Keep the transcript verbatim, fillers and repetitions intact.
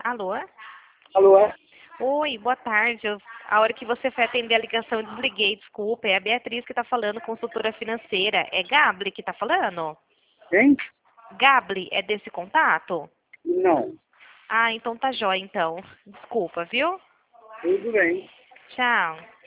Alô? Alô, é? Oi, boa tarde. Eu- a hora que você foi atender a ligação, eu desliguei, desculpa. É a Beatriz que está falando, consultora financeira. É Gabli que está falando? Quem? Gabli, é desse contato? Não. Ah, então tá jóia, então. Desculpa, viu? Tudo bem. Tchau.